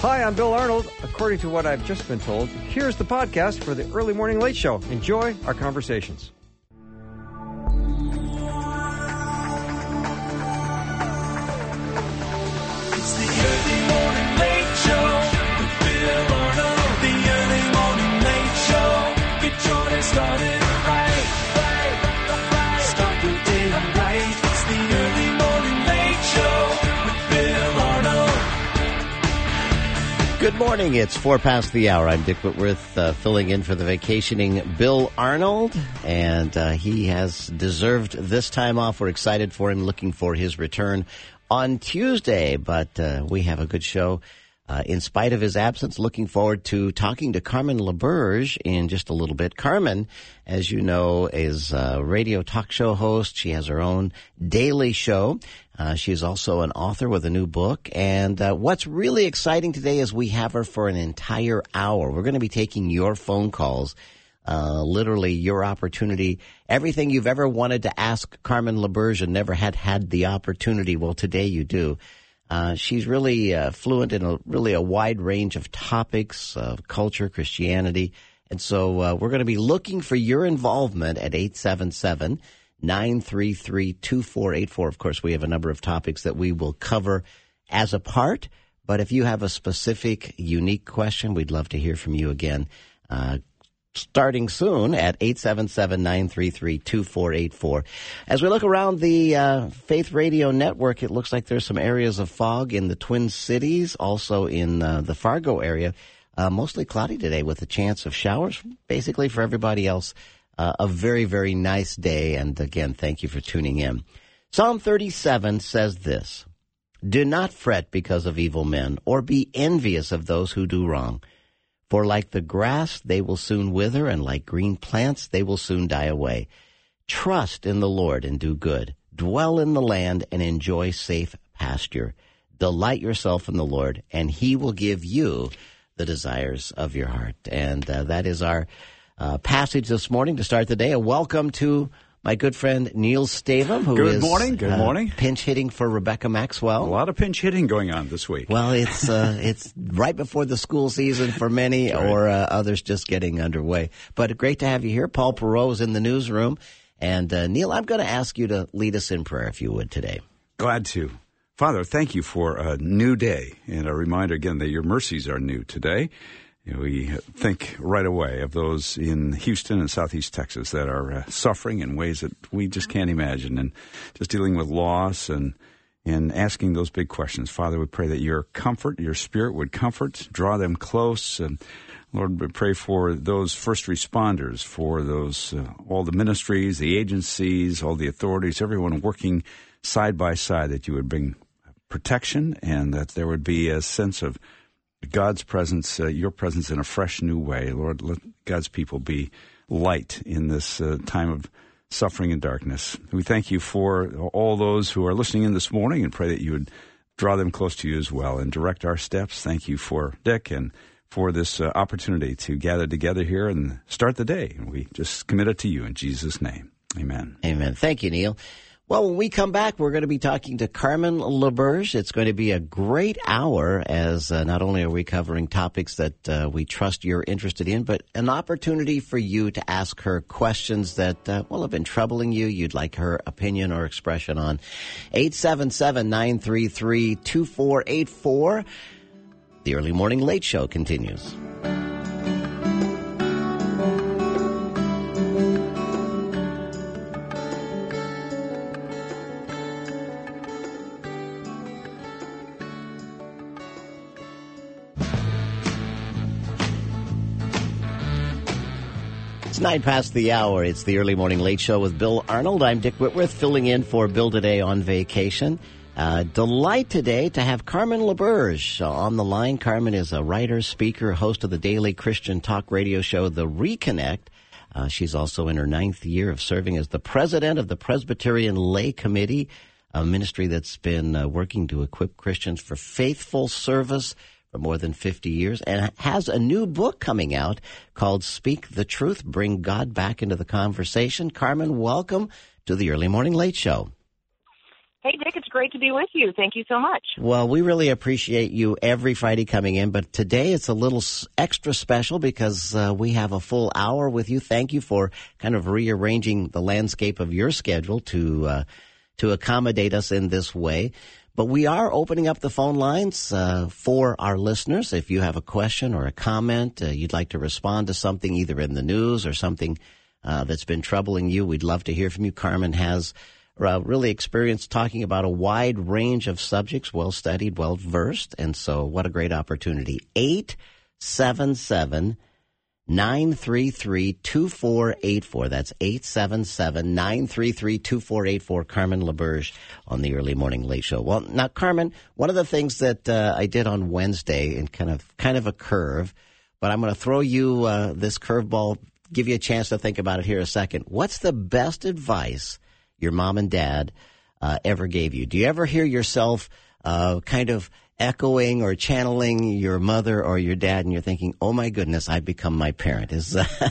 Hi, I'm Bill Arnold. According to what I've just been told, here's the podcast for the Early Morning Late Show. Enjoy our conversations. It's the Early Morning Late Show with Bill Arnold. The Early Morning Late Show. Get your day started right. Start your day right. It's the Early Morning Late Show with Bill Arnold. Good morning. It's 4 past the hour. I'm Dick Whitworth, filling in for the vacationing Bill Arnold, and he has deserved this time off. We're excited for him, looking for his return on Tuesday, but we have a good show. In spite of his absence, looking forward to talking to Carmen LaBerge in just a little bit. Carmen, as you know, is a radio talk show host. She has her own daily show. She's also an author with a new book. And what's really exciting today is we have her for an entire hour. We're going to be taking your phone calls, literally your opportunity. Everything you've ever wanted to ask Carmen LaBerge and never had the opportunity, well, today you do. She's really fluent in a wide range of topics of culture, Christianity. And so we're going to be looking for your involvement at 877-933-2484. Of course, we have a number of topics that we will cover as a part. But if you have a specific, unique question, we'd love to hear from you again. Starting soon at 877-933-2484. As we look around the Faith Radio Network, it looks like there's some areas of fog in the Twin Cities, also in the Fargo area. Mostly cloudy today with a chance of showers, basically for everybody else. A very, very nice day, and again, thank you for tuning in. Psalm 37 says this: "Do not fret because of evil men, or be envious of those who do wrong. For like the grass, they will soon wither, and like green plants, they will soon die away. Trust in the Lord and do good. Dwell in the land and enjoy safe pasture. Delight yourself in the Lord, and he will give you the desires of your heart." And that is our passage this morning to start the day. A welcome to my good friend Neil Stavum, who is Good morning. Pinch hitting for Rebecca Maxwell. A lot of pinch hitting going on this week. Well, it's right before the school season for many, right, or others just getting underway. But great to have you here. Paul Perot is in the newsroom. And Neil, I'm going to ask you to lead us in prayer, if you would, today. Glad to. Father, thank you for a new day, and a reminder again that your mercies are new today. We think right away of those in Houston and Southeast Texas that are suffering in ways that we just can't imagine, and just dealing with loss and asking those big questions. Father, we pray that your comfort, your spirit would comfort, draw them close. And Lord, we pray for those first responders, for those all the ministries, the agencies, all the authorities, everyone working side by side, that you would bring protection and that there would be a sense of God's presence, your presence in a fresh new way. Lord, let God's people be light in this time of suffering and darkness. We thank you for all those who are listening in this morning, and pray that you would draw them close to you as well and direct our steps. Thank you for Dick and for this opportunity to gather together here and start the day. And we just commit it to you in Jesus' name. Amen. Amen. Thank you, Neil. Well, when we come back, we're going to be talking to Carmen LaBerge. It's going to be a great hour, as not only are we covering topics that we trust you're interested in, but an opportunity for you to ask her questions that, have been troubling you. You'd like her opinion or expression on. 877-933-2484. The Early Morning Late Show continues. It's 9 past the hour. It's the Early Morning Late Show with Bill Arnold. I'm Dick Whitworth, filling in for Bill today on vacation. Delight today to have Carmen LaBerge on the line. Carmen is a writer, speaker, host of the daily Christian talk radio show, The Reconnect. She's also in her 9th year of serving as the president of the Presbyterian Lay Committee, a ministry that's been working to equip Christians for faithful service for more than 50 years, and has a new book coming out called Speak the Truth, Bring God Back into the Conversation. Carmen, welcome to the Early Morning Late Show. Hey, Dick, it's great to be with you. Thank you so much. Well, we really appreciate you every Friday coming in, but today it's a little extra special because we have a full hour with you. Thank you for kind of rearranging the landscape of your schedule to accommodate us in this way. But we are opening up the phone lines for our listeners. If you have a question or a comment, you'd like to respond to something either in the news or something that's been troubling you, we'd love to hear from you. Carmen has really experienced talking about a wide range of subjects, well-studied, well-versed, and so what a great opportunity. 877-933-2484. That's 877-933-2484. Carmen LaBerge on the Early Morning Late Show. Well, now, Carmen, one of the things that I did on Wednesday, and kind of a curve, but I'm going to throw you this curveball, give you a chance to think about it here a second. What's the best advice your mom and dad ever gave you? Do you ever hear yourself kind of echoing or channeling your mother or your dad, and you're thinking, "Oh my goodness, I've become my parent"? Is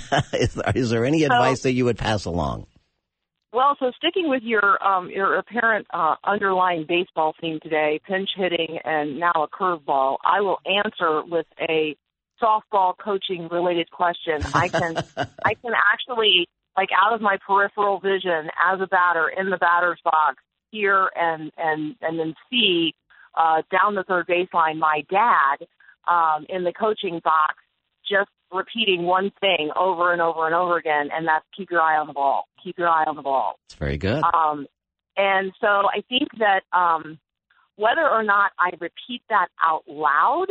there any advice that you would pass along? Well, so sticking with your apparent underlying baseball theme today, pinch hitting and now a curveball, I will answer with a softball coaching related question. I can actually, like, out of my peripheral vision as a batter in the batter's box, hear and then see down the third baseline my dad in the coaching box just repeating one thing over and over and over again, and that's keep your eye on the ball. Keep your eye on the ball. It's very good. And so I think that whether or not I repeat that out loud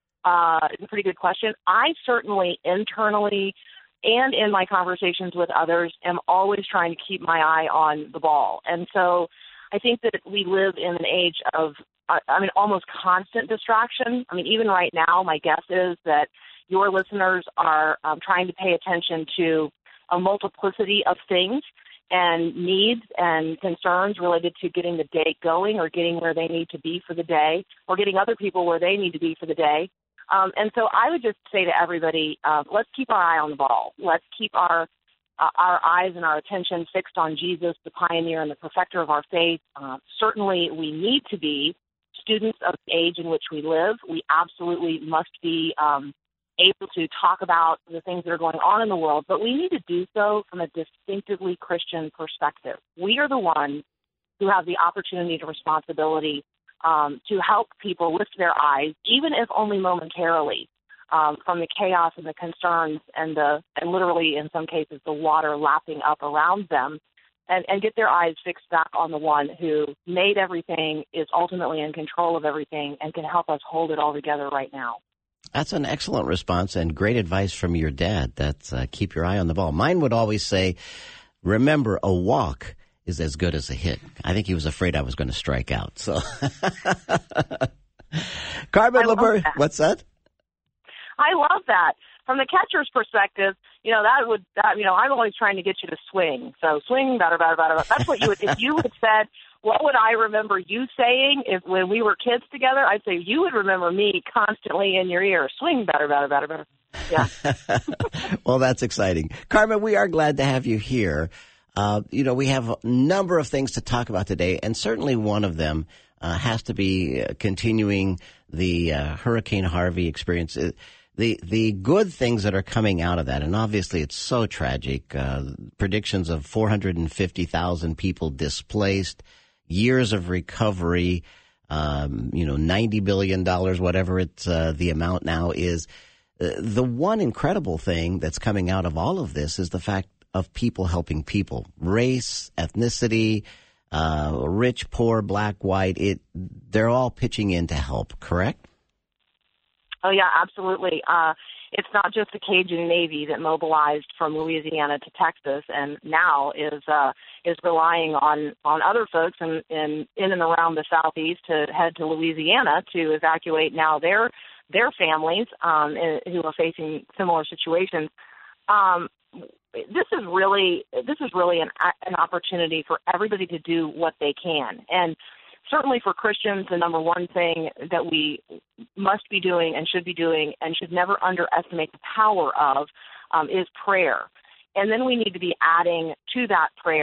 is a pretty good question. I certainly internally and in my conversations with others am always trying to keep my eye on the ball. And so I think that we live in an age of, almost constant distraction. I mean, even right now, my guess is that your listeners are trying to pay attention to a multiplicity of things and needs and concerns related to getting the day going or getting where they need to be for the day or getting other people where they need to be for the day. And so I would just say to everybody, let's keep our eye on the ball. Let's keep our eyes and our attention fixed on Jesus, the pioneer and the perfecter of our faith. Certainly we need to be students of the age in which we live. We absolutely must be able to talk about the things that are going on in the world, but we need to do so from a distinctively Christian perspective. We are the ones who have the opportunity and responsibility to help people lift their eyes, even if only momentarily, from the chaos and the concerns and literally in some cases the water lapping up around them, and get their eyes fixed back on the one who made everything, is ultimately in control of everything, and can help us hold it all together right now. That's an excellent response and great advice from your dad. That's keep your eye on the ball. Mine would always say, remember, a walk is as good as a hit. I think he was afraid I was going to strike out. So, Carmen LaBerge, what's that? I love that. From the catcher's perspective, I'm always trying to get you to swing. So swing, batter. That's what you would, if you had said, what would I remember you saying when we were kids together? I'd say you would remember me constantly in your ear. Swing, batter. Yeah. Well, that's exciting. Carmen, we are glad to have you here. We have a number of things to talk about today, and certainly one of them has to be continuing the Hurricane Harvey experience. The good things that are coming out of that, and obviously it's so tragic, predictions of 450,000 people displaced, years of recovery, $90 billion, whatever it's the amount now is. The one incredible thing that's coming out of all of this is the fact of people helping people. Race, ethnicity, rich, poor, black, white, they're all pitching in to help, correct? Oh, yeah, absolutely. It's not just the Cajun Navy that mobilized from Louisiana to Texas and now is relying on other folks in and around the Southeast to head to Louisiana to evacuate now their families who are facing similar situations. This is really an opportunity for everybody to do what they can. And certainly for Christians, the number one thing that we must be doing and should never underestimate the power of is prayer. And then we need to be adding to that prayer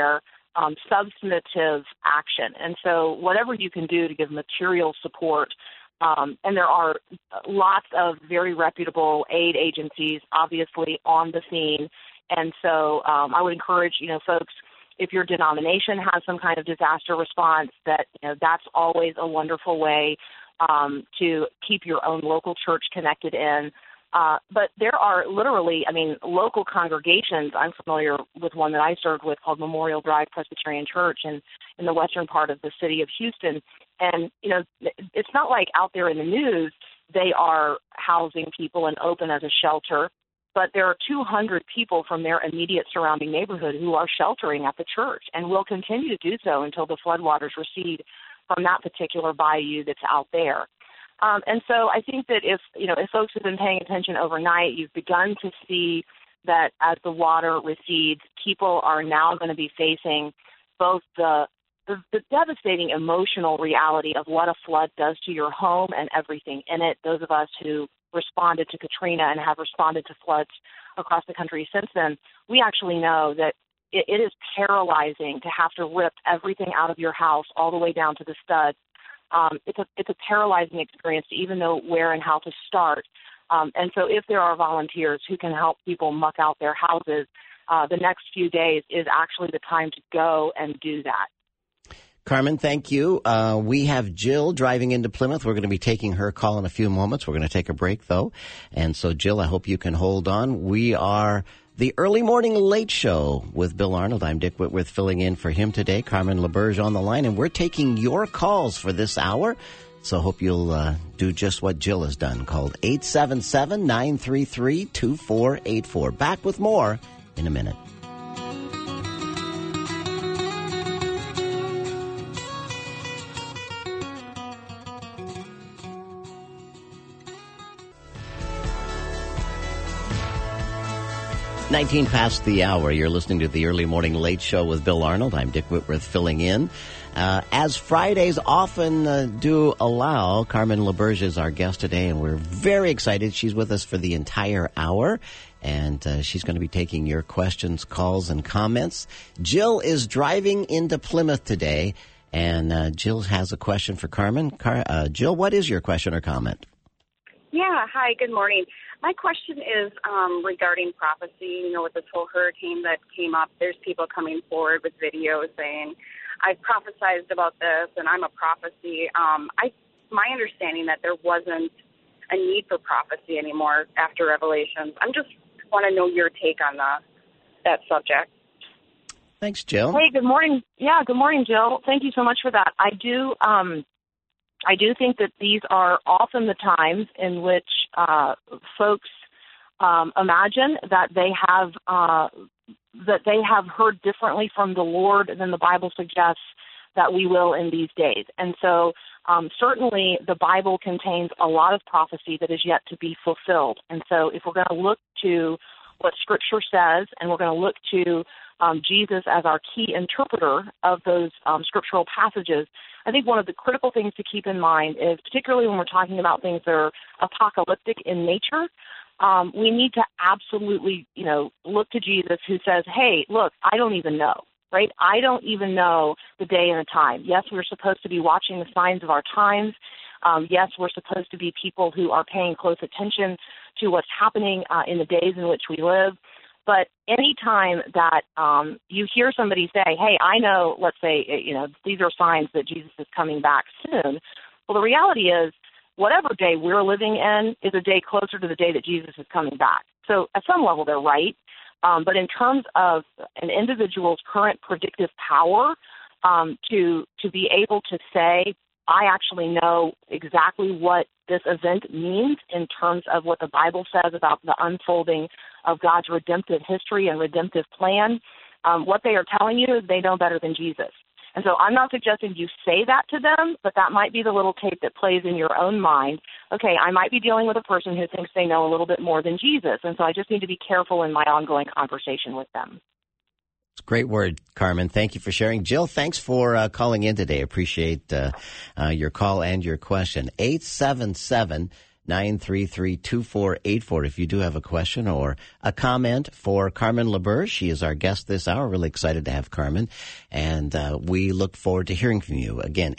substantive action. And so whatever you can do to give material support, and there are lots of very reputable aid agencies, obviously, on the scene. And so I would encourage, folks, if your denomination has some kind of disaster response, that's always a wonderful way to keep your own local church connected in. But there are literally, local congregations. I'm familiar with one that I served with called Memorial Drive Presbyterian Church in the western part of the city of Houston. And, it's not like out there in the news they are housing people and open as a shelter, but there are 200 people from their immediate surrounding neighborhood who are sheltering at the church and will continue to do so until the floodwaters recede from that particular bayou that's out there. And so I think that if folks have been paying attention overnight, you've begun to see that as the water recedes, people are now going to be facing both the devastating emotional reality of what a flood does to your home and everything in it. Those of us who responded to Katrina and have responded to floods across the country since then, we actually know that it is paralyzing to have to rip everything out of your house all the way down to the studs. It's a paralyzing experience to even know where and how to start. And so if there are volunteers who can help people muck out their houses, the next few days is actually the time to go and do that. Carmen, thank you. We have Jill driving into Plymouth. We're going to be taking her call in a few moments. We're going to take a break, though. And so, Jill, I hope you can hold on. We are the Early Morning Late Show with Bill Arnold. I'm Dick Whitworth filling in for him today. Carmen LaBerge on the line, and we're taking your calls for this hour. So hope you'll do just what Jill has done. Called 877-933-2484. Back with more in a minute. $19 past the hour. You're listening to the Early Morning Late Show with Bill Arnold. I'm Dick Whitworth filling in. As Fridays often do allow, Carmen LaBerge is our guest today, and we're very excited. She's with us for the entire hour, and she's going to be taking your questions, calls, and comments. Jill is driving into Plymouth today, and Jill has a question for Carmen. Jill, what is your question or comment? Yeah, hi, good morning. My question is regarding prophecy. With this whole hurricane that came up, there's people coming forward with videos saying, I've prophesied about this and I'm a prophecy. My understanding that there wasn't a need for prophecy anymore after Revelations. I just want to know your take on that subject. Thanks, Jill. Hey, good morning. Yeah, good morning, Jill. Thank you so much for that. I do think that these are often the times in which folks imagine that they have heard differently from the Lord than the Bible suggests that we will in these days. And so certainly the Bible contains a lot of prophecy that is yet to be fulfilled. And so if we're going to look to what Scripture says and we're going to look to Jesus as our key interpreter of those scriptural passages, I think one of the critical things to keep in mind is, particularly when we're talking about things that are apocalyptic in nature, we need to absolutely, look to Jesus, who says, hey, look, I don't even know, right? I don't even know the day and the time. Yes, we're supposed to be watching the signs of our times. Yes, we're supposed to be people who are paying close attention to what's happening in the days in which we live. But any time that you hear somebody say, hey, I know, let's say, these are signs that Jesus is coming back soon. Well, the reality is whatever day we're living in is a day closer to the day that Jesus is coming back. So at some level, they're right. But in terms of an individual's current predictive power to be able to say, I actually know exactly what this event means in terms of what the Bible says about the unfolding of God's redemptive history and redemptive plan, what they are telling you is they know better than Jesus. And so I'm not suggesting you say that to them, but that might be the little tape that plays in your own mind. Okay, I might be dealing with a person who thinks they know a little bit more than Jesus, and so I just need to be careful in my ongoing conversation with them. It's a great word, Carmen. Thank you for sharing. Jill, thanks for calling in today. Appreciate your call and your question. 877 933-2484 if you do have a question or a comment for Carmen LaBerge. She is our guest this hour. Really excited to have Carmen, and we look forward to hearing from you. Again,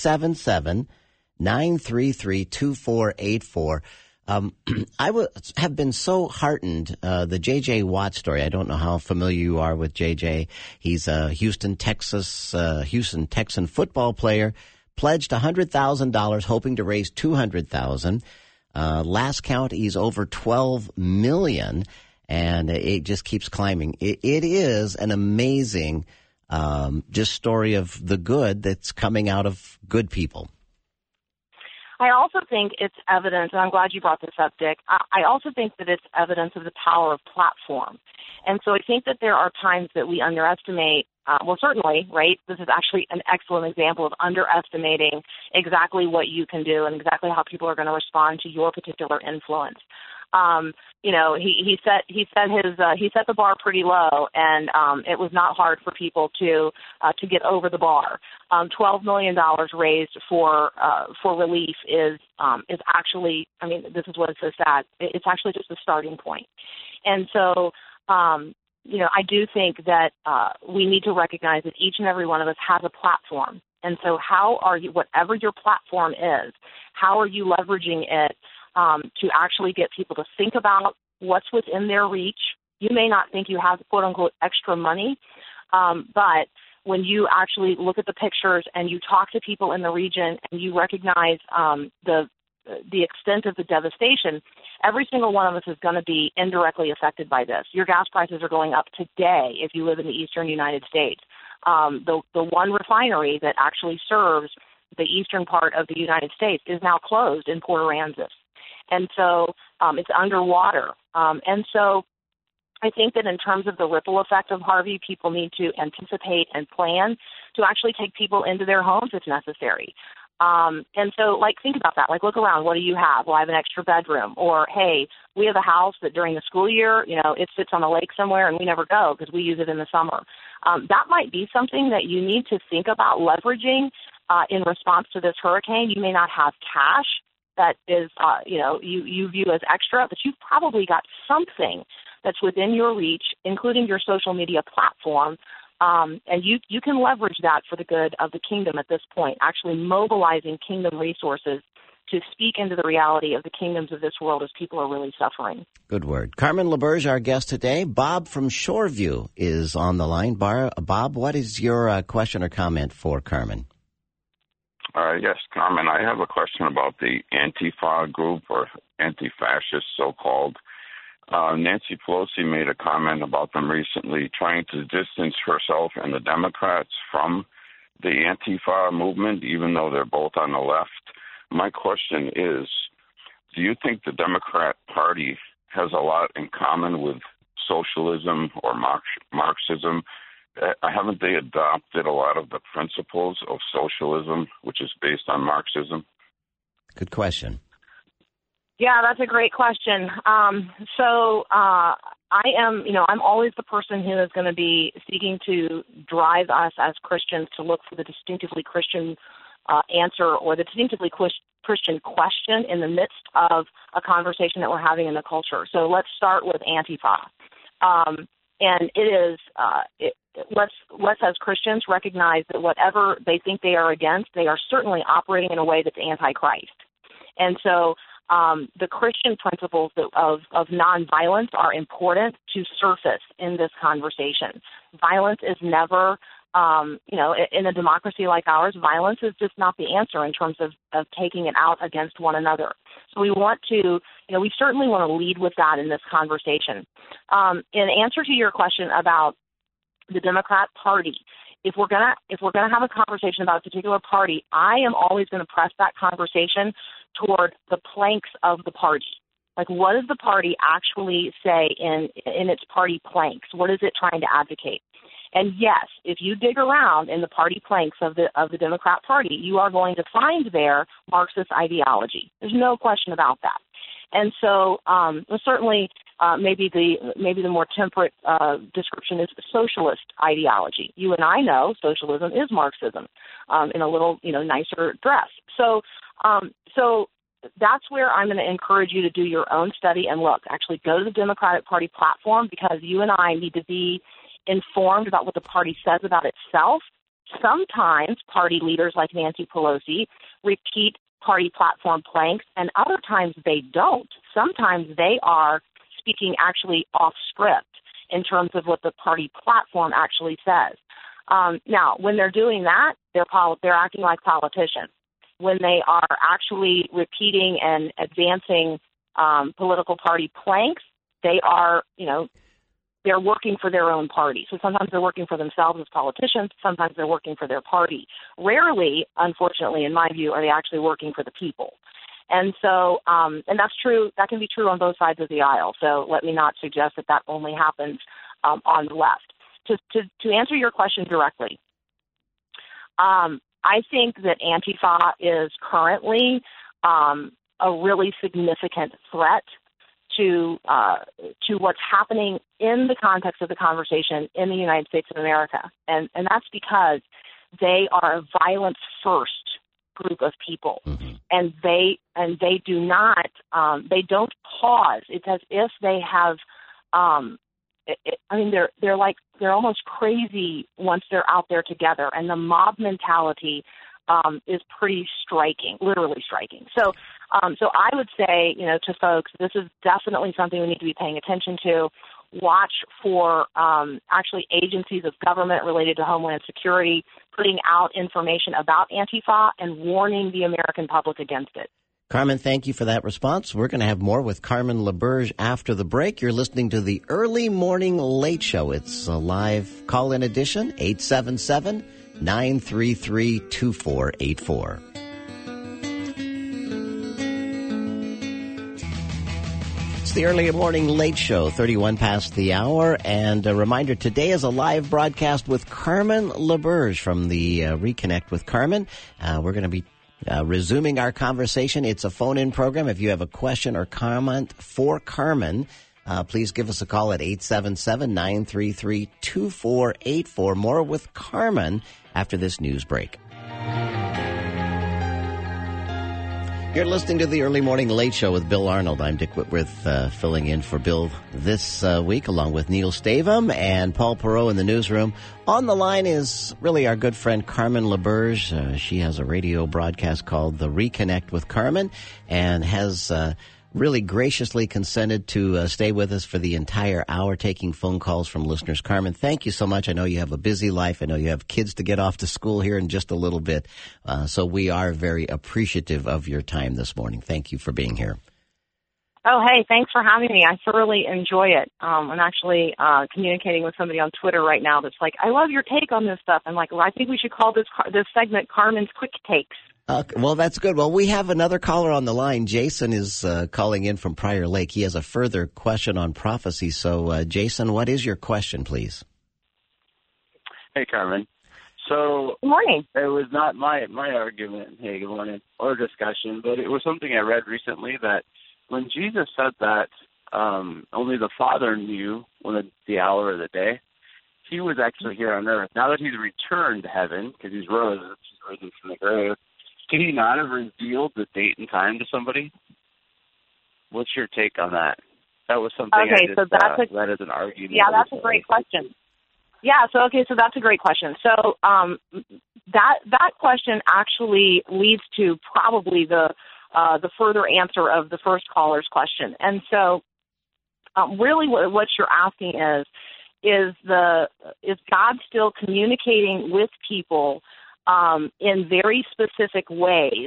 877-933-2484. I have been so heartened, the J.J. Watt story. I don't know how familiar you are with J.J. He's a Houston Texan football player, pledged $100,000, hoping to raise $200,000. Last count, he's over $12 million, and it just keeps climbing. It is an amazing just story of the good that's coming out of good people. I also think it's evidence, and I'm glad you brought this up, Dick. I also think that it's evidence of the power of platform. And so I think that there are times that we underestimate, certainly, right? This is actually an excellent example of underestimating exactly what you can do and exactly how people are going to respond to your particular influence. He set the bar pretty low, and it was not hard for people to get over the bar. $12 million raised for relief is actually, I mean, this is what is so sad. It's actually just a starting point. And so, I do think that we need to recognize that each and every one of us has a platform. And so how are you, whatever your platform is, how are you leveraging it to actually get people to think about what's within their reach? You may not think you have, quote unquote, extra money, but when you actually look at the pictures and you talk to people in the region and you recognize the extent of the devastation, every single one of us is going to be indirectly affected by this. Your gas prices are going up today if you live in the eastern United States. The one refinery that actually serves the eastern part of the United States is now closed in Port Aransas. And so it's underwater. And so I think that in terms of the ripple effect of Harvey, people need to anticipate and plan to actually take people into their homes if necessary. And so, think about that. Look around. What do you have? Well, I have an extra bedroom. Or, hey, we have a house that during the school year, it sits on a lake somewhere and we never go because we use it in the summer. That might be something that you need to think about leveraging in response to this hurricane. You may not have cash that is, you view as extra, but you've probably got something that's within your reach, including your social media platform. And you can leverage that for the good of the kingdom at this point, actually mobilizing kingdom resources to speak into the reality of the kingdoms of this world as people are really suffering. Good word. Carmen LaBerge, our guest today. Bob from Shoreview is on the line. Bob, what is your question or comment for Carmen? Yes, Carmen, I have a question about the Antifa group, or anti-fascist so-called. Nancy Pelosi made a comment about them recently, trying to distance herself and the Democrats from the Antifa movement, even though they're both on the left. My question is, do you think the Democrat Party has a lot in common with socialism or Marxism? Haven't they adopted a lot of the principles of socialism, which is based on Marxism? Good question. Yeah, that's a great question. I'm always the person who is going to be seeking to drive us as Christians to look for the distinctively Christian answer or the distinctively Christian question in the midst of a conversation that we're having in the culture. So let's start with Antifa. And it is, let's as Christians recognize that whatever they think they are against, they are certainly operating in a way that's anti-Christ. And so the Christian principles of nonviolence are important to surface in this conversation. Violence is never, in a democracy like ours, violence is just not the answer in terms of taking it out against one another. So we want to, we certainly want to lead with that in this conversation. In answer to your question about the Democrat Party, if we're gonna have a conversation about a particular party, I am always going to press that conversation toward the planks of the party. What does the party actually say in its party planks? What is it trying to advocate? And yes, if you dig around in the party planks of the Democrat Party, you are going to find there Marxist ideology. There's no question about that. And so, certainly, maybe the more temperate description is socialist ideology. You and I know socialism is Marxism in a little nicer dress. So that's where I'm going to encourage you to do your own study and look. Actually, go to the Democratic Party platform, because you and I need to be informed about what the party says about itself. Sometimes party leaders like Nancy Pelosi repeat party platform planks, and other times they don't. Sometimes they are speaking actually off script in terms of what the party platform actually says. Now, when they're doing that, they're acting like politicians. When they are actually repeating and advancing political party planks, they are, they're working for their own party. So sometimes they're working for themselves as politicians. Sometimes they're working for their party. Rarely, unfortunately, in my view, are they actually working for the people. And so, and that's true. That can be true on both sides of the aisle. So let me not suggest that only happens on the left. To answer your question directly, I think that Antifa is currently a really significant threat to what's happening in the context of the conversation in the United States of America, and that's because they are a violence-first group of people, and they do not they don't pause. It's as if they have. They're almost crazy once they're out there together, and the mob mentality is pretty striking, literally striking. So I would say, to folks, this is definitely something we need to be paying attention to. Watch for actually agencies of government related to Homeland Security putting out information about Antifa and warning the American public against it. Carmen, thank you for that response. We're going to have more with Carmen LaBerge after the break. You're listening to the Early Morning Late Show. It's a live call-in edition, 877-933-2484. It's the Early Morning Late Show, 31 past the hour. And a reminder, today is a live broadcast with Carmen LaBerge from the Reconnect with Carmen. We're going to be resuming our conversation. It's a phone-in program. If you have a question or comment for Carmen, please give us a call at 877-933-2484. More with Carmen after this news break. You're listening to the Early Morning Late Show with Bill Arnold. I'm Dick Whitworth, filling in for Bill this week, along with Neil Stavum and Paul Perot in the newsroom. On the line is really our good friend Carmen LaBerge. She has a radio broadcast called The Reconnect with Carmen, and has really graciously consented to stay with us for the entire hour, taking phone calls from listeners. Carmen, thank you so much. I know you have a busy life. I know you have kids to get off to school here in just a little bit. So we are very appreciative of your time this morning. Thank you for being here. Oh, hey, thanks for having me. I thoroughly enjoy it. I'm actually communicating with somebody on Twitter right now that's like, I love your take on this stuff. I'm like, well, I think we should call this segment Carmen's Quick Takes. Well, that's good. Well, we have another caller on the line. Jason is calling in from Prior Lake. He has a further question on prophecy. So, Jason, what is your question, please? Hey, Carmen. So, good morning. It was not my argument, hey, good morning, or discussion, but it was something I read recently that when Jesus said that only the Father knew when the hour of the day, he was actually here on earth. Now that he's returned to heaven, because he's risen from the grave, could he not have revealed the date and time to somebody? What's your take on that? That was something I just read as an argument. Yeah, that's a great question. Yeah, so that's a great question. So that question actually leads to probably the further answer of the first caller's question. And so really what you're asking is God still communicating with people in very specific ways,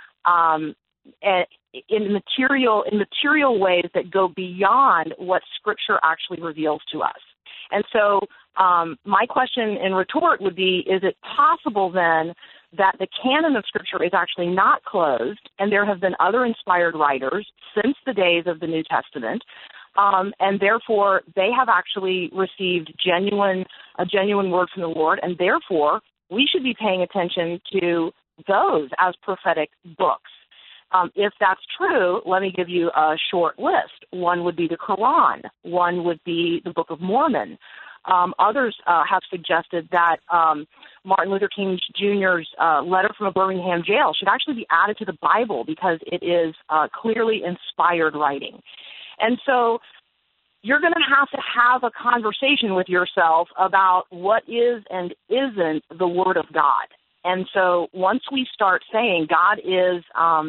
in material ways that go beyond what Scripture actually reveals to us. And so my question in retort would be, is it possible then that the canon of Scripture is actually not closed, and there have been other inspired writers since the days of the New Testament, and therefore they have actually received a genuine word from the Lord, and therefore we should be paying attention to those as prophetic books. If that's true, let me give you a short list. One would be the Quran. One would be the Book of Mormon. Others have suggested that Martin Luther King Jr.'s letter from a Birmingham jail should actually be added to the Bible because it is clearly inspired writing. And so you're going to have a conversation with yourself about what is and isn't the Word of God. And so once we start saying God is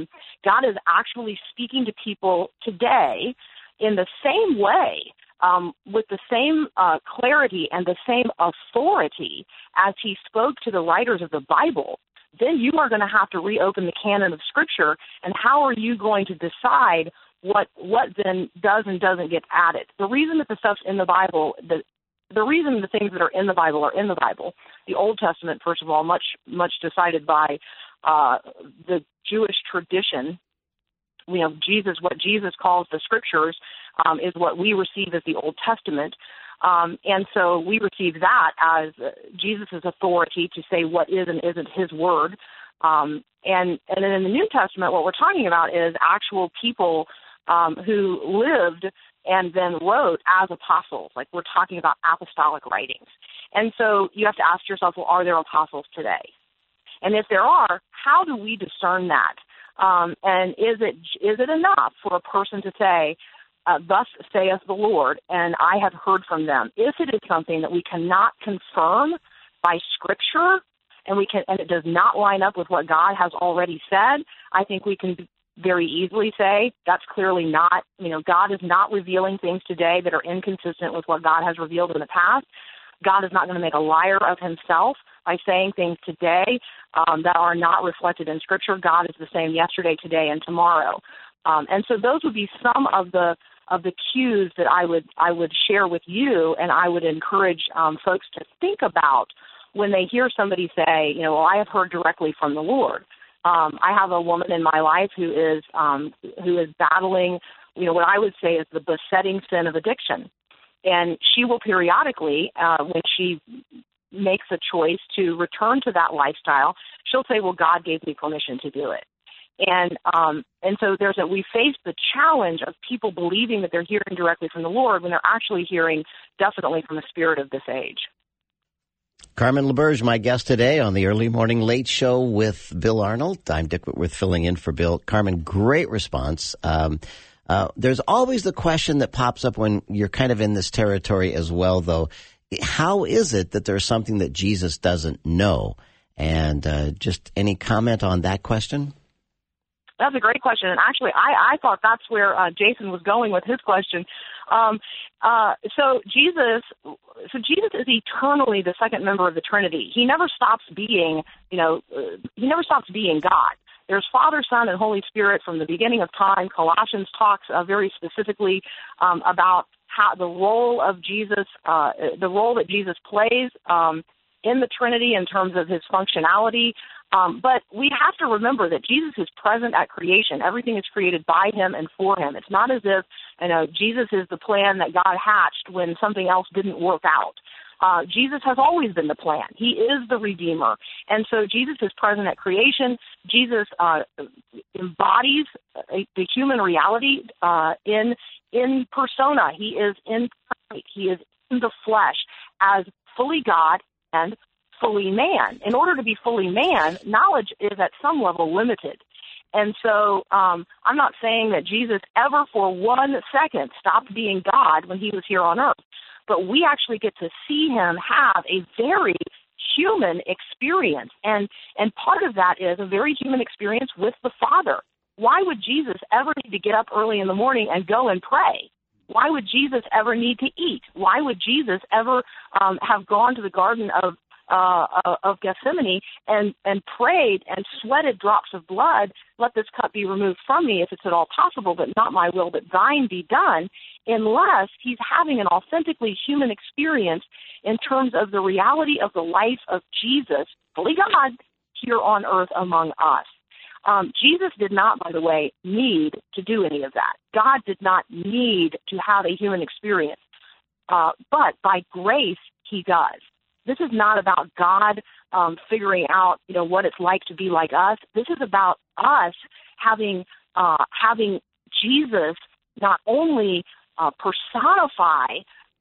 actually speaking to people today in the same way, with the same clarity and the same authority as he spoke to the writers of the Bible, then you are going to have to reopen the canon of Scripture. And how are you going to decide what then does and doesn't get added? The reason that the stuff's in the Bible, the reason the things that are in the Bible, the Old Testament, first of all, much decided by the Jewish tradition. Jesus, what Jesus calls the Scriptures, is what we receive as the Old Testament. And so we receive that as Jesus' authority to say what is and isn't his word. And then in the New Testament, what we're talking about is actual people who lived and then wrote as apostles. Like, we're talking about apostolic writings. And so you have to ask yourself, well, are there apostles today? And if there are, how do we discern that? And is it enough for a person to say, thus saith the Lord, and I have heard from them? If it is something that we cannot confirm by Scripture, and it does not line up with what God has already said, I think we can very easily say that's clearly not, God is not revealing things today that are inconsistent with what God has revealed in the past. God is not going to make a liar of himself by saying things today that are not reflected in Scripture. God is the same yesterday, today, and tomorrow. And so those would be some of the cues that I would share with you, and I would encourage folks to think about when they hear somebody say, well, I have heard directly from the Lord. I have a woman in my life who is battling, what I would say is the besetting sin of addiction. And she will periodically, when she makes a choice to return to that lifestyle, she'll say, well, God gave me permission to do it. And so we face the challenge of people believing that they're hearing directly from the Lord when they're actually hearing definitely from the spirit of this age. Carmen LaBerge, my guest today on the Early Morning Late Show with Bill Arnold. I'm Dick Whitworth filling in for Bill. Carmen, great response. There's always the question that pops up when you're kind of in this territory as well, though. How is it that there's something that Jesus doesn't know? And just any comment on that question? That's a great question. And actually, I thought that's where Jason was going with his question. So Jesus is eternally the second member of the Trinity. He never stops being, he never stops being God. There's Father, Son, and Holy Spirit from the beginning of time. Colossians talks very specifically about how the role of Jesus, the role that Jesus plays in the Trinity in terms of his functionality. But we have to remember that Jesus is present at creation. Everything is created by him and for him. It's not as if, Jesus is the plan that God hatched when something else didn't work out. Jesus has always been the plan. He is the Redeemer. And so Jesus is present at creation. Jesus embodies the human reality in persona. He is in Christ. He is in the flesh as fully God and fully man. In order to be fully man, knowledge is at some level limited. And so I'm not saying that Jesus ever for 1 second stopped being God when he was here on earth, but we actually get to see him have a very human experience. And part of that is a very human experience with the Father. Why would Jesus ever need to get up early in the morning and go and pray? Why would Jesus ever need to eat? Why would Jesus ever have gone to the Garden of Gethsemane and prayed and sweated drops of blood, let this cup be removed from me if it's at all possible, but not my will, but thine be done, unless he's having an authentically human experience in terms of the reality of the life of Jesus, fully God, here on earth among us. Jesus did not, by the way, need to do any of that. God did not need to have a human experience, but by grace he does. This is not about God figuring out, what it's like to be like us. This is about us having Jesus not only personify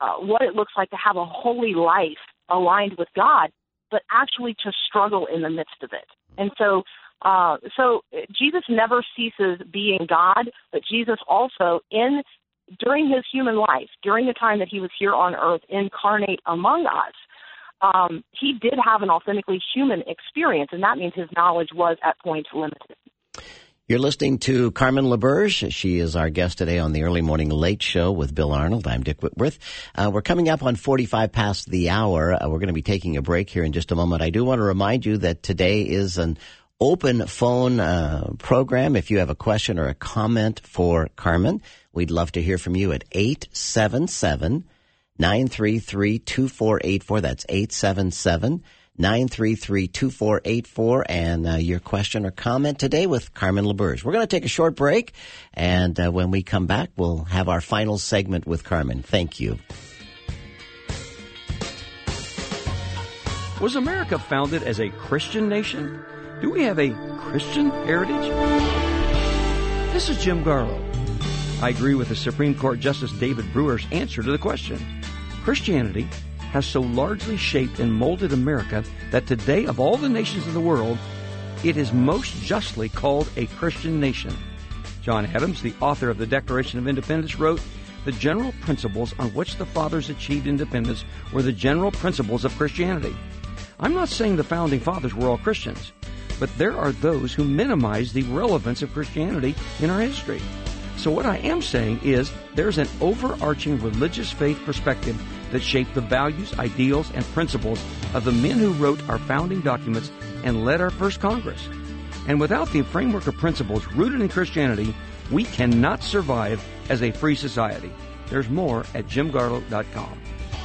what it looks like to have a holy life aligned with God, but actually to struggle in the midst of it. And so Jesus never ceases being God, but Jesus also, during his human life, during the time that he was here on earth, incarnate among us, he did have an authentically human experience, and that means his knowledge was at points limited. You're listening to Carmen LaBerge. She is our guest today on the Early Morning Late Show with Bill Arnold. I'm Dick Whitworth. We're coming up on 45 past the hour. We're going to be taking a break here in just a moment. I do want to remind you that today is an open phone program. If you have a question or a comment for Carmen, we'd love to hear from you at 877-933-2484. That's 877-933-2484, and your question or comment today with Carmen LaBerge. We're going to take a short break, and when we come back, we'll have our final segment with Carmen. Thank you. Was America founded as a Christian nation? Do we have a Christian heritage? This is Jim Garlow. I agree with the Supreme Court Justice David Brewer's answer to the question. Christianity has so largely shaped and molded America that today, of all the nations of the world, it is most justly called a Christian nation. John Adams, the author of the Declaration of Independence, wrote, "The general principles on which the fathers achieved independence were the general principles of Christianity." I'm not saying the founding fathers were all Christians, but there are those who minimize the relevance of Christianity in our history. So what I am saying is there's an overarching religious faith perspective that shaped the values, ideals, and principles of the men who wrote our founding documents and led our first Congress. And without the framework of principles rooted in Christianity, we cannot survive as a free society. There's more at jimgarlow.com.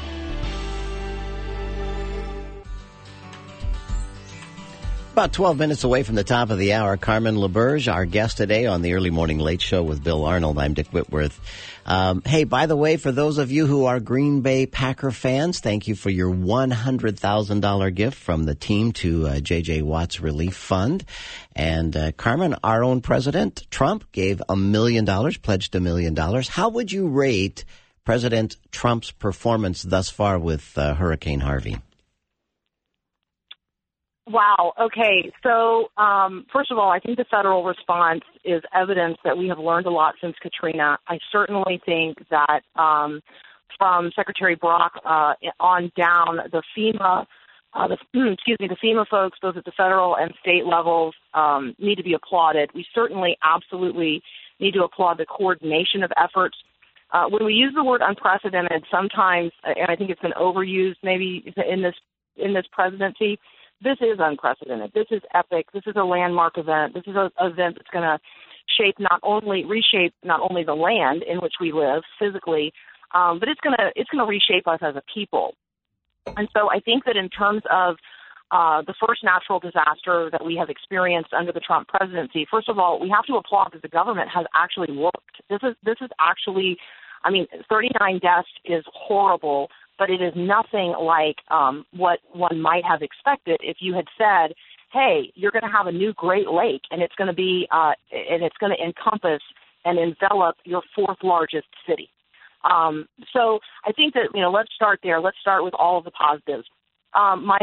About 12 minutes away from the top of the hour, Carmen LaBerge, our guest today on the Early Morning Late Show with Bill Arnold. I'm Dick Whitworth. Hey, by the way, for those of you who are Green Bay Packer fans, thank you for your $100,000 gift from the team to J.J. Watt's Relief Fund. And Carmen, our own President Trump gave $1 million, pledged $1 million. How would you rate President Trump's performance thus far with Hurricane Harvey? Wow. Okay. So, first of all, I think the federal response is evidence that we have learned a lot since Katrina. I certainly think that from Secretary Brock on down, the FEMA, the FEMA folks, both at the federal and state levels, need to be applauded. We certainly, absolutely need to applaud the coordination of efforts. When we use the word unprecedented, sometimes, and I think it's been overused maybe in this presidency. This is unprecedented. This is epic. This is a landmark event. This is an event that's going to reshape not only the land in which we live physically, but it's going to reshape us as a people. And so I think that in terms of the first natural disaster that we have experienced under the Trump presidency, first of all, we have to applaud that the government has actually worked. This is actually, 39 deaths is horrible, but it is nothing like what one might have expected if you had said, hey, you're going to have a new Great Lake, and it's going to be and it's going to encompass and envelop your fourth largest city. So I think that, let's start there. Let's start with all of the positives. My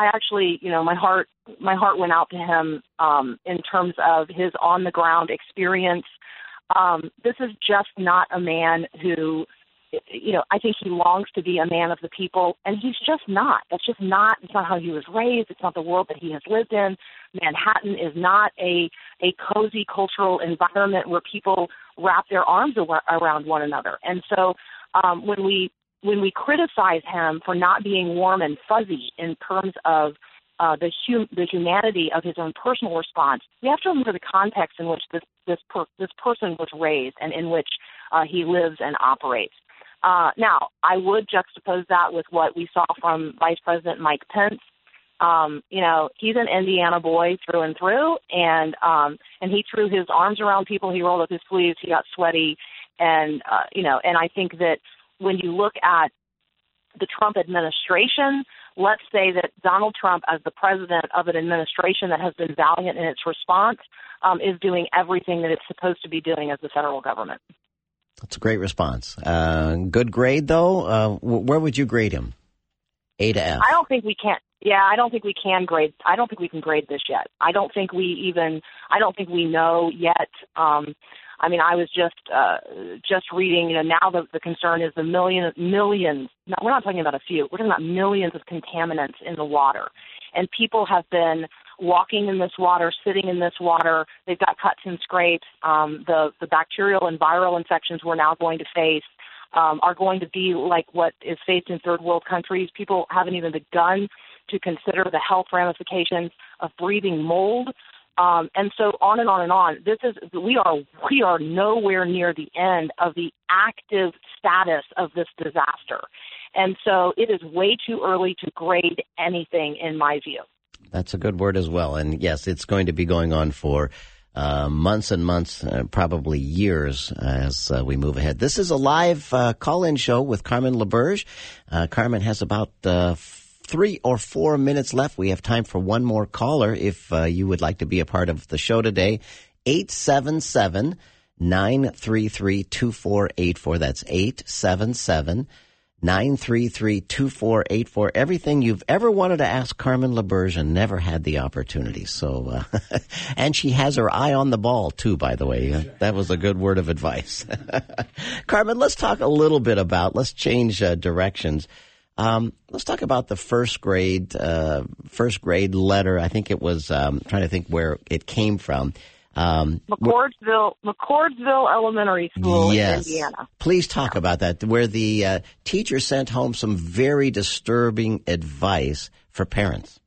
heart went out to him in terms of his on the ground experience. This is just not a man who, I think he longs to be a man of the people, and he's just not. It's not how he was raised. It's not the world that he has lived in. Manhattan is not a cozy cultural environment where people wrap their arms around one another. And so when we criticize him for not being warm and fuzzy in terms of the humanity of his own personal response, we have to remember the context in which this person was raised and in which he lives and operates. Now, I would juxtapose that with what we saw from Vice President Mike Pence. He's an Indiana boy through and through, and he threw his arms around people. He rolled up his sleeves. He got sweaty, and I think that when you look at the Trump administration, let's say that Donald Trump, as the president of an administration that has been valiant in its response, is doing everything that it's supposed to be doing as the federal government. That's a great response. Good grade, though. Where would you grade him? A to F. I don't think we can. Yeah, I don't think we can grade. I don't think we can grade this yet. I don't think we know yet. I mean, I was just reading. Now the concern is the millions. No, we're not talking about a few. We're talking about millions of contaminants in the water, and people have been walking in this water, sitting in this water. They've got cuts and scrapes. The bacterial and viral infections we're now going to face are going to be like what is faced in third world countries. People haven't even begun to consider the health ramifications of breathing mold. And so on and on and on. We are nowhere near the end of the active status of this disaster. And so it is way too early to grade anything, in my view. That's a good word as well. And yes, it's going to be going on for months and months, probably years as we move ahead. This is a live call-in show with Carmen LaBerge. Carmen has about 3 or 4 minutes left. We have time for one more caller if you would like to be a part of the show today. 877-933-2484. That's 877-933-2484. Everything you've ever wanted to ask Carmen LaBerge and never had the opportunity. So, and she has her eye on the ball too, by the way. That was a good word of advice. Carmen, let's talk a little bit about, let's change directions. Let's talk about the first grade letter. I think it was, trying to think where it came from. McCordsville Elementary School in Indiana. Please talk about that, where the teacher sent home some very disturbing advice for parents.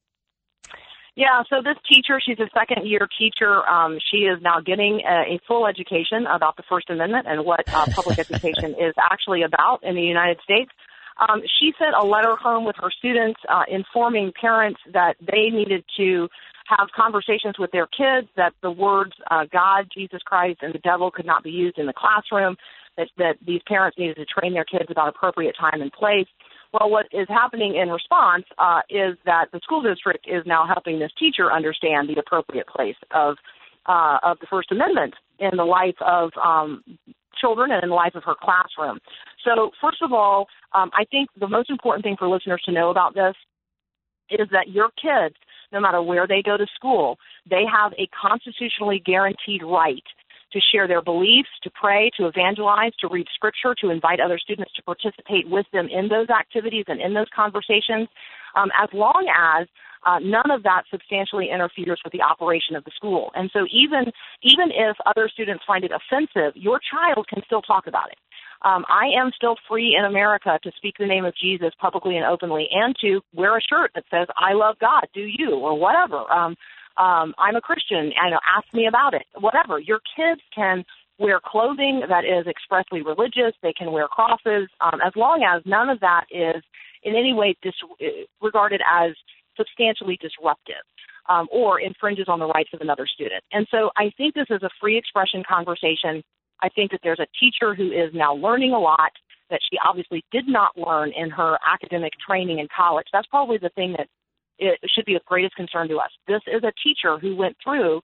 Yeah, so this teacher, she's a second-year teacher. She is now getting a full education about the First Amendment and what public education is actually about in the United States. She sent a letter home with her students informing parents that they needed to have conversations with their kids, that the words God, Jesus Christ, and the devil could not be used in the classroom, that these parents needed to train their kids about appropriate time and place. Well, what is happening in response is that the school district is now helping this teacher understand the appropriate place of the First Amendment in the life of children and in the life of her classroom. So, first of all, I think the most important thing for listeners to know about this is that your kids, no matter where they go to school, they have a constitutionally guaranteed right to share their beliefs, to pray, to evangelize, to read scripture, to invite other students to participate with them in those activities and in those conversations, as long as none of that substantially interferes with the operation of the school. And so even if other students find it offensive, your child can still talk about it. I am still free in America to speak the name of Jesus publicly and openly, and to wear a shirt that says, I love God, do you, or whatever. I'm a Christian, and ask me about it, whatever. Your kids can wear clothing that is expressly religious. They can wear crosses, as long as none of that is in any way regarded as substantially disruptive or infringes on the rights of another student. And so I think this is a free expression conversation. I think that there's a teacher who is now learning a lot that she obviously did not learn in her academic training in college. That's probably the thing that it should be of greatest concern to us. This is a teacher who went through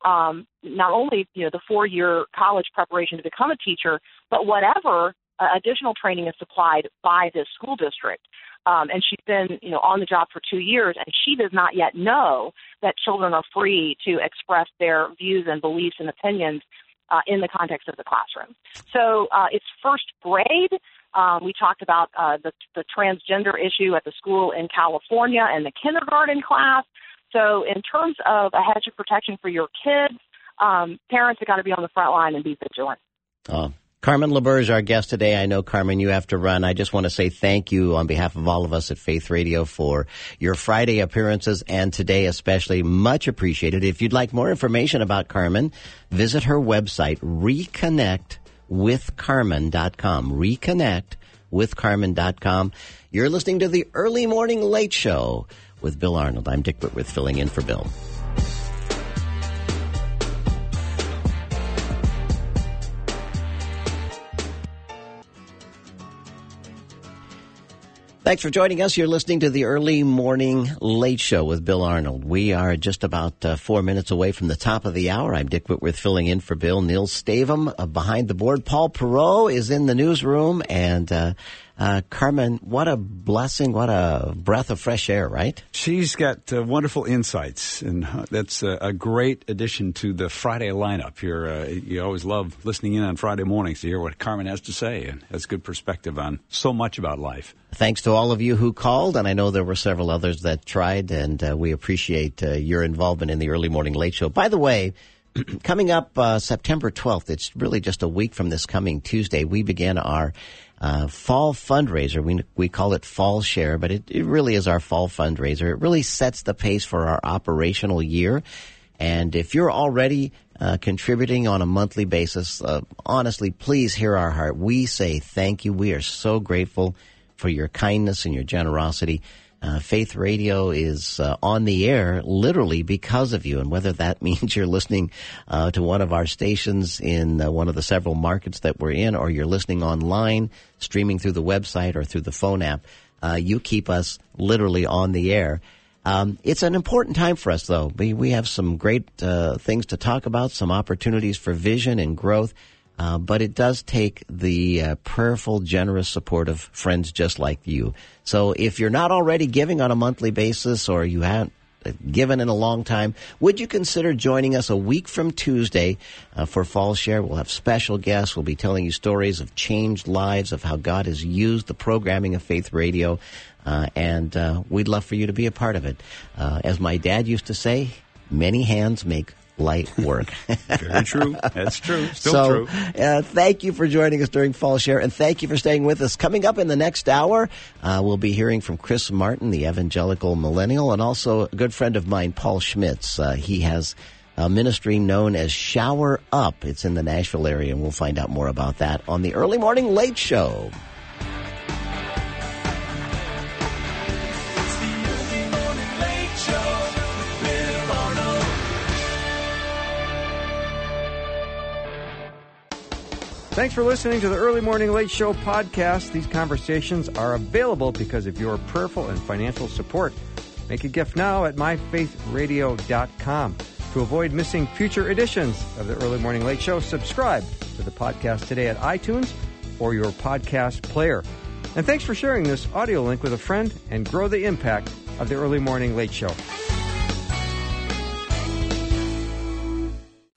not only the 4-year college preparation to become a teacher, but whatever additional training is supplied by this school district. And she's been on the job for 2 years, and she does not yet know that children are free to express their views and beliefs and opinions in the context of the classroom. So it's first grade. We talked about the transgender issue at the school in California and the kindergarten class. So in terms of a hedge of protection for your kids, parents have got to be on the front line and be vigilant. Carmen LaBerge, our guest today. I know, Carmen, you have to run. I just want to say thank you on behalf of all of us at Faith Radio for your Friday appearances, and today especially. Much appreciated. If you'd like more information about Carmen, visit her website, reconnectwithcarmen.com. Reconnectwithcarmen.com. You're listening to the Early Morning Late Show with Bill Arnold. I'm Dick Whitworth, filling in for Bill. Thanks for joining us. You're listening to the Early Morning Late Show with Bill Arnold. We are just about 4 minutes away from the top of the hour. I'm Dick Whitworth filling in for Bill. Neil Stavum behind the board. Paul Perot is in the newsroom. And Carmen, what a blessing, what a breath of fresh air, right? She's got wonderful insights, and that's a great addition to the Friday lineup. You always love listening in on Friday mornings to hear what Carmen has to say, and that's good perspective on so much about life. Thanks to all of you who called, and I know there were several others that tried, and we appreciate your involvement in the Early Morning Late Show. By the way, coming up September 12th, it's really just a week from this coming Tuesday, we begin our fall fundraiser. We call it Fall Share, but it really is our fall fundraiser. It really sets the pace for our operational year. And if you're already contributing on a monthly basis, honestly, please hear our heart. We say thank you. We are so grateful for your kindness and your generosity. Faith Radio is on the air literally because of you, and whether that means you're listening to one of our stations in one of the several markets that we're in, or you're listening online, streaming through the website or through the phone app, you keep us literally on the air. It's an important time for us, though. We have some great things to talk about, some opportunities for vision and growth. But it does take the prayerful, generous support of friends just like you. So if you're not already giving on a monthly basis, or you haven't given in a long time, would you consider joining us a week from Tuesday for Fall Share? We'll have special guests. We'll be telling you stories of changed lives, of how God has used the programming of Faith Radio, and we'd love for you to be a part of it. As my dad used to say, many hands make light work. Very true. That's true. Still true. Thank you for joining us during Fall Share, and thank you for staying with us. Coming up in the next hour, we'll be hearing from Chris Martin, the evangelical millennial, and also a good friend of mine, Paul Schmitz. He has a ministry known as Shower Up. It's in the Nashville area, and we'll find out more about that on the Early Morning Late Show. Thanks for listening to the Early Morning Late Show podcast. These conversations are available because of your prayerful and financial support. Make a gift now at myfaithradio.com. To avoid missing future editions of the Early Morning Late Show, subscribe to the podcast today at iTunes or your podcast player. And thanks for sharing this audio link with a friend, and grow the impact of the Early Morning Late Show.